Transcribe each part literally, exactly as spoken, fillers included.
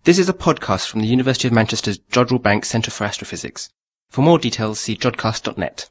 This is a podcast from the University of Manchester's Jodrell Bank Centre for Astrophysics. For more details, see jodcast dot net.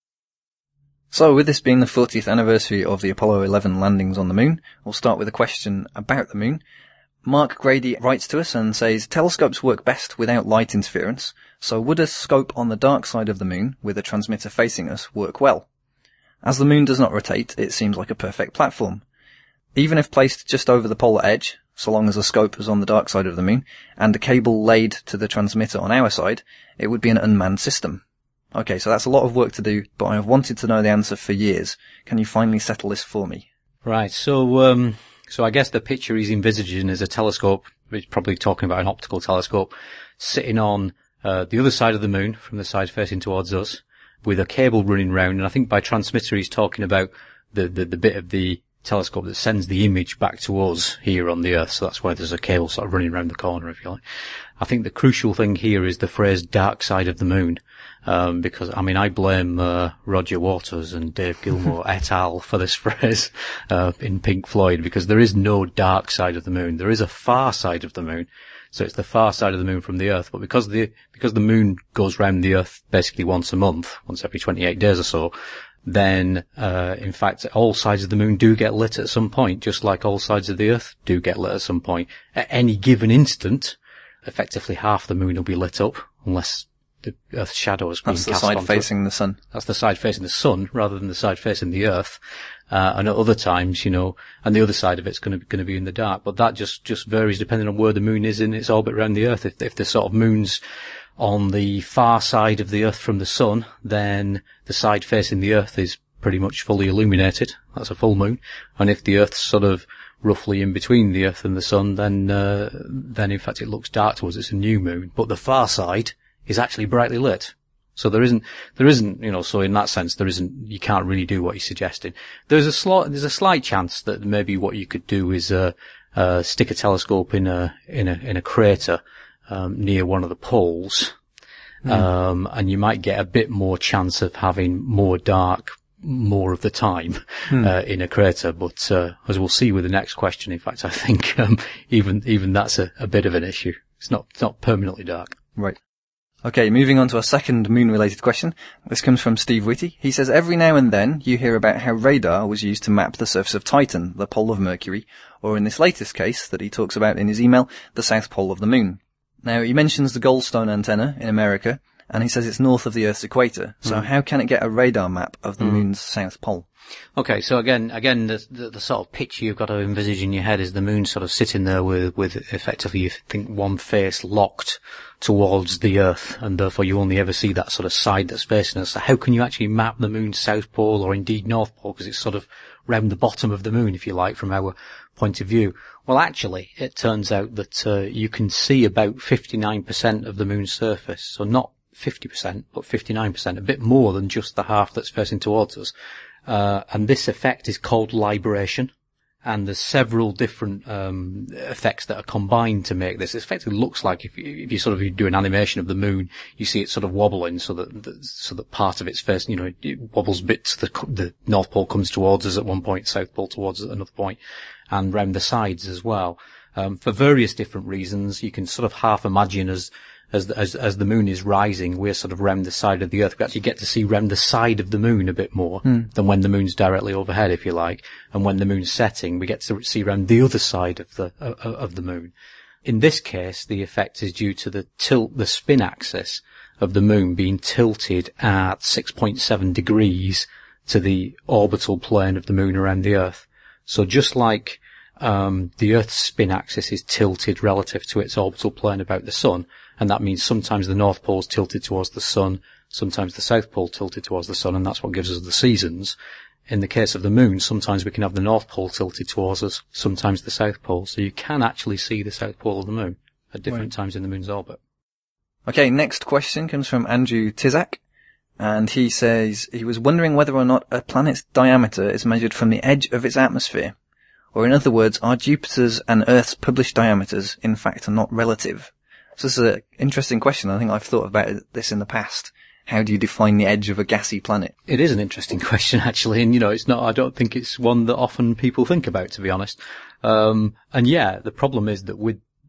So, with this being the fortieth anniversary of the Apollo eleven landings on the Moon, we'll start with a question about the Moon. Mark Grady writes to us and says, telescopes work best without light interference, so would a scope on the dark side of the Moon, with a transmitter facing us, work well? As the Moon does not rotate, it seems like a perfect platform. Even if placed just over the polar edge, so long as the scope is on the dark side of the Moon, and a cable laid to the transmitter on our side, it would be an unmanned system. Okay, so that's a lot of work to do, but I have wanted to know the answer for years. Can you finally settle this for me? Right, so um, so I guess the picture he's envisaging is a telescope, he's probably talking about an optical telescope, sitting on uh, the other side of the Moon, from the side facing towards us, with a cable running round, and I think by transmitter he's talking about the, the, the bit of the telescope that sends the image back to us here on the Earth, so that's why there's a cable sort of running around the corner, if you like. I think the crucial thing here is the phrase dark side of the Moon, um, because, I mean, I blame uh, Roger Waters and Dave Gilmour et al. For this phrase uh, in Pink Floyd, because there is no dark side of the Moon. There is a far side of the Moon, so it's the far side of the Moon from the Earth, but because the because the Moon goes round the Earth basically once a month, once every twenty-eight days or so, then, uh, in fact, all sides of the Moon do get lit at some point, just like all sides of the Earth do get lit at some point. At any given instant, effectively half the Moon will be lit up, unless the Earth's shadow is being cast onto it. That's the side facing the Sun. That's the side facing the Sun, rather than the side facing the Earth. Uh, and at other times, you know, and the other side of it's going to, going to be in the dark. But that just, just varies depending on where the Moon is in its orbit around the Earth. If, if the sort of Moon's on the far side of the Earth from the Sun, then the side facing the Earth is pretty much fully illuminated. That's a full moon. And if the Earth's sort of roughly in between the Earth and the Sun, then uh, then in fact it looks dark to us. It's a new moon. But the far side is actually brightly lit. So there isn't, there isn't, you know, so in that sense there isn't, you can't really do what he's suggesting. There's a slight, there's a slight chance that maybe what you could do is uh, uh, stick a telescope in a in a in a crater Um, near one of the poles, mm. um, and you might get a bit more chance of having more dark more of the time mm. uh, in a crater. But uh, as we'll see with the next question, in fact, I think um, even even that's a, a bit of an issue. It's not it's not permanently dark. Right. Okay, moving on to our second moon-related question. This comes from Steve Whitty. He says, every now and then you hear about how radar was used to map the surface of Titan, the pole of Mercury, or in this latest case that he talks about in his email, the south pole of the Moon. Now, he mentions the Goldstone antenna in America, and he says it's north of the Earth's equator. So mm. how can it get a radar map of the mm. Moon's south pole? Okay, so again, again, the, the, the sort of picture you've got to envisage in your head is the Moon sort of sitting there with, with effectively, you think, one face locked towards the Earth, and therefore you only ever see that sort of side that's facing us. So how can you actually map the Moon's south pole, or indeed north pole, because it's sort of round the bottom of the Moon, if you like, from our point of view? Well, actually, it turns out that uh, you can see about fifty-nine percent of the Moon's surface. So not fifty percent, but fifty-nine percent, a bit more than just the half that's facing towards us. Uh, and this effect is called libration. And there's several different um effects that are combined to make this. It effectively looks like if you, if you sort of you do an animation of the Moon, you see it sort of wobbling so that, that so that part of its face, you know, it wobbles bits. The, the North Pole comes towards us at one point, South Pole towards us at another point, and round the sides as well. Um, for various different reasons, you can sort of half imagine as As, as, as the Moon is rising, we're sort of round the side of the Earth. We actually get to see round the side of the Moon a bit more mm. than when the Moon's directly overhead, if you like. And when the Moon's setting, we get to see round the other side of the, uh, of the Moon. In this case, the effect is due to the tilt, the spin axis of the Moon being tilted at six point seven degrees to the orbital plane of the Moon around the Earth. So just like, um, the Earth's spin axis is tilted relative to its orbital plane about the Sun, and that means sometimes the North Pole's tilted towards the Sun, sometimes the South Pole tilted towards the Sun, and that's what gives us the seasons. In the case of the Moon, sometimes we can have the North Pole tilted towards us, sometimes the South Pole. So you can actually see the South Pole of the Moon at different right. times in the Moon's orbit. Okay, next question comes from Andrew Tizak, and he says he was wondering whether or not a planet's diameter is measured from the edge of its atmosphere. Or in other words, are Jupiter's and Earth's published diameters in fact not relative? So this is an interesting question. I think I've thought about this in the past. How do you define the edge of a gassy planet? It is an interesting question, actually. And, you know, it's not, I don't think it's one that often people think about, to be honest. Um, and yeah, the problem is that with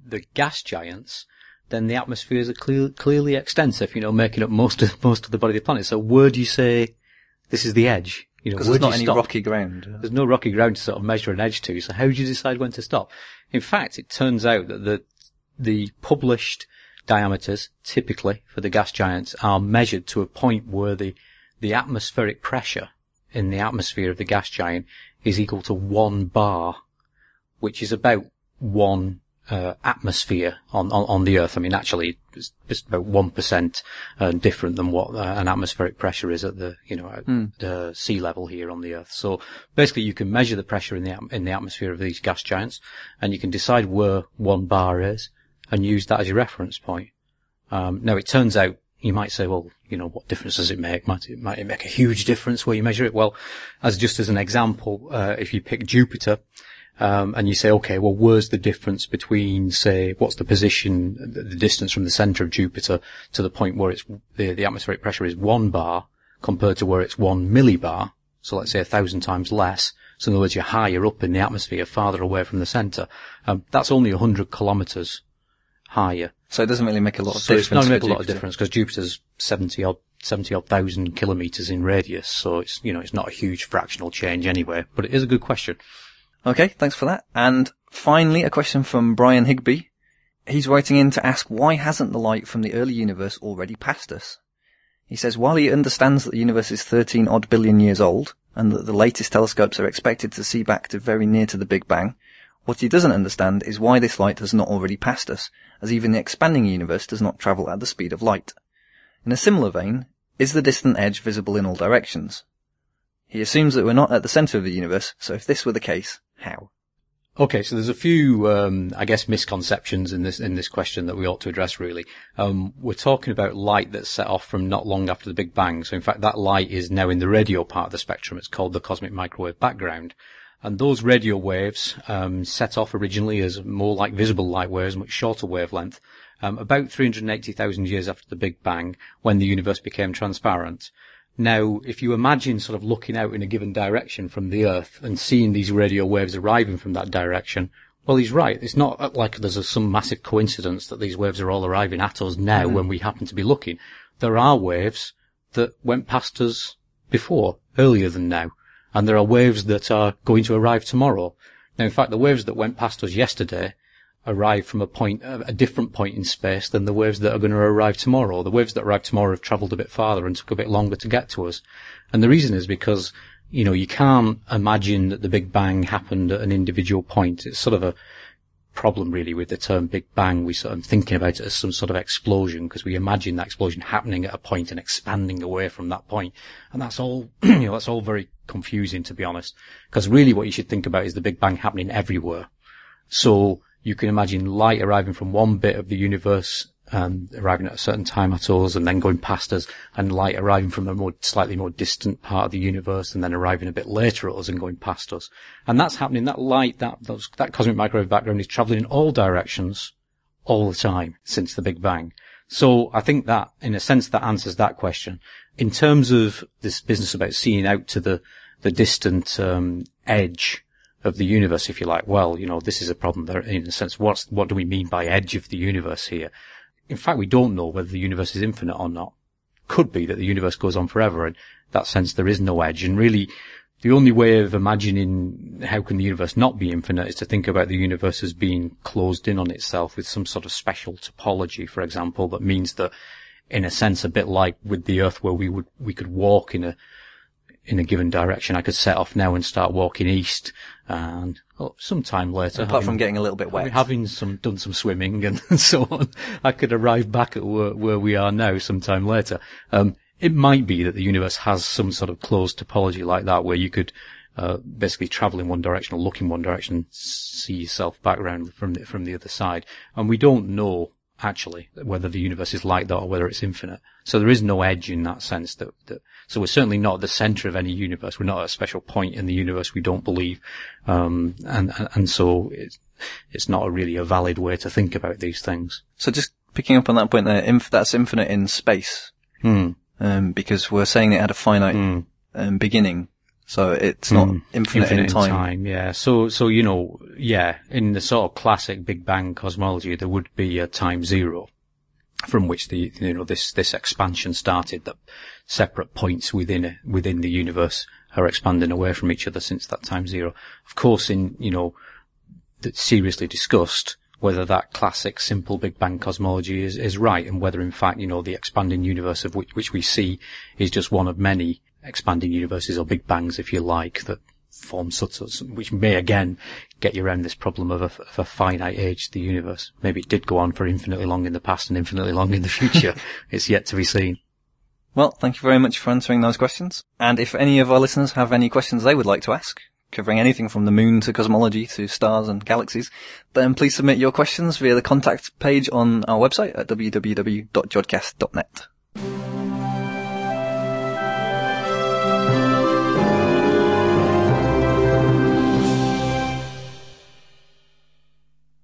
the gas giants, then the atmospheres are clear, clearly extensive, you know, making up most of, most of the body of the planet. So where do you say this is the edge? You know, because there's not any stop? rocky ground. There's no rocky ground to sort of measure an edge to. So how do you decide when to stop? In fact, it turns out that the, the published diameters, typically for the gas giants, are measured to a point where the, the atmospheric pressure in the atmosphere of the gas giant is equal to one bar, which is about one uh, atmosphere on, on, on the Earth. I mean, actually, it's just about one percent uh, different than what uh, an atmospheric pressure is at the, you know, at mm. the sea level here on the Earth. So basically, you can measure the pressure in the in the atmosphere of these gas giants, and you can decide where one bar is, and use that as your reference point. Um, now, it turns out you might say, well, you know, what difference does it make? Might it, might it make a huge difference where you measure it? Well, as just as an example, uh, if you pick Jupiter. Um, and you say, okay, well, where's the difference between, say, what's the position, the, the distance from the center of Jupiter to the point where it's, the, the atmospheric pressure is one bar compared to where it's one millibar. So let's say a thousand times less. So in other words, you're higher up in the atmosphere, farther away from the center. Um, that's only a hundred kilometers higher. So it doesn't really make a lot of so difference. So it's not going to make a lot Jupiter. of difference because Jupiter's seventy odd, seventy odd thousand kilometers in radius. So it's, you know, it's not a huge fractional change anyway, but it is a good question. Okay, thanks for that. And finally, a question from Brian Higby. He's writing in to ask, why hasn't the light from the early universe already passed us? He says, while he understands that the universe is thirteen odd billion years old, and that the latest telescopes are expected to see back to very near to the Big Bang, what he doesn't understand is why this light has not already passed us, as even the expanding universe does not travel at the speed of light. In a similar vein, is the distant edge visible in all directions? He assumes that we're not at the center of the universe, so if this were the case, how? Okay, so there's a few, um, I guess, misconceptions in this in this question that we ought to address, really. Um, we're talking about light that's set off from not long after the Big Bang. So, in fact, that light is now in the radio part of the spectrum. It's called the cosmic microwave background. And those radio waves um, set off originally as more like visible light waves, much shorter wavelength, um, about three hundred eighty thousand years after the Big Bang, when the universe became transparent. Now, if you imagine sort of looking out in a given direction from the Earth and seeing these radio waves arriving from that direction, well, he's right. It's not like there's a, some massive coincidence that these waves are all arriving at us now mm-hmm. when we happen to be looking. There are waves that went past us before, earlier than now, and there are waves that are going to arrive tomorrow. Now, in fact, the waves that went past us yesterday arrive from a point, a different point in space than the waves that are going to arrive tomorrow. The waves that arrive tomorrow have travelled a bit farther and took a bit longer to get to us. And the reason is because, you know, you can't imagine that the Big Bang happened at an individual point. It's sort of a problem really with the term Big Bang. We sort of thinking about it as some sort of explosion because we imagine that explosion happening at a point and expanding away from that point. And that's all, you know, that's all very confusing, to be honest, because really what you should think about is the Big Bang happening everywhere. So, you can imagine light arriving from one bit of the universe, um, arriving at a certain time at us and then going past us, and light arriving from a more, slightly more distant part of the universe and then arriving a bit later at us and going past us. And that's happening, that light, that, those, that cosmic microwave background is travelling in all directions all the time since the Big Bang. So I think that, in a sense, that answers that question. In terms of this business about seeing out to the, the distant, um, edge of the universe, if you like, well, you know, this is a problem there in a sense. What's, what do we mean by edge of the universe here? In fact, we don't know whether the universe is infinite or not. Could be that the universe goes on forever, and in that sense there is no edge. And really, the only way of imagining how can the universe not be infinite is to think about the universe as being closed in on itself with some sort of special topology, for example, that means that, in a sense, a bit like with the Earth where we would, we could walk in a, in a given direction. I could set off now and start walking east, and oh, sometime later, apart having, from getting a little bit wet, having some done some swimming and so on, I could arrive back at where, where we are now sometime later. Um, it might be that the universe has some sort of closed topology like that, where you could uh, basically travel in one direction or look in one direction, see yourself back around from the, from the other side, and we don't know actually whether the universe is like that or whether it's infinite. So there is no edge in that sense. That, that so we're certainly not at the center of any universe. We're not at a special point in the universe, we don't believe, um, and, and and so it's it's not a really a valid way to think about these things. So just picking up on that point there, inf- that's infinite in space, hmm. um, because we're saying it had a finite hmm. um, beginning. So it's not Mm, infinite, in time. time. Yeah. So, so, you know, yeah, in the sort of classic Big Bang cosmology, there would be a time zero from which the, you know, this, this expansion started, that separate points within, within the universe are expanding away from each other since that time zero. Of course, in, you know, that's seriously discussed whether that classic simple Big Bang cosmology is, is right, and whether in fact, you know, the expanding universe of which, which we see is just one of many expanding universes, or Big Bangs, if you like, that form such, which may again get you around this problem of a, of a finite age to the universe. Maybe it did go on for infinitely long in the past and infinitely long in the future. It's yet to be seen. Well, thank you very much for answering those questions. And if any of our listeners have any questions they would like to ask, covering anything from the moon to cosmology to stars and galaxies, then please submit your questions via the contact page on our website at w w w dot jodcast dot net.